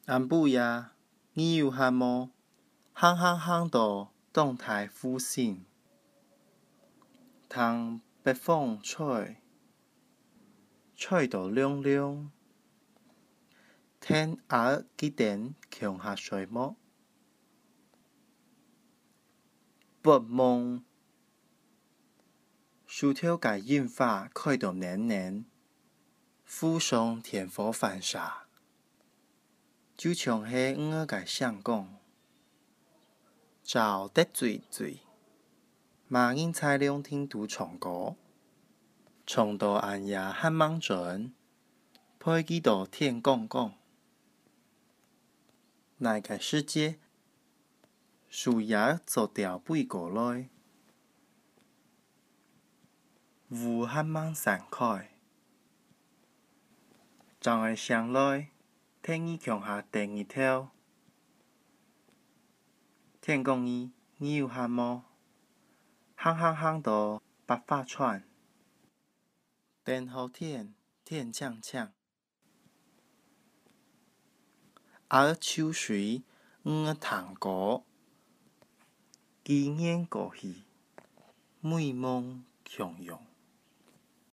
安布呀，你有喊么？行到动态复兴，通北风吹，吹到凉凉。天也几点强下水么？不梦，树条甲印花开到黏黏，附上天火反射，就像迄五个相讲，走得水水，马英才两天都唱歌，唱到暗夜喊梦准，配几道天讲讲，那个世界，树叶做掉背过来。雾喊梦散开，昨日上来，天意强下第二条。天讲伊，你有喊么？行到白发川，天好天，天呛呛。秋水糖果，鸡眼过去，美梦强用。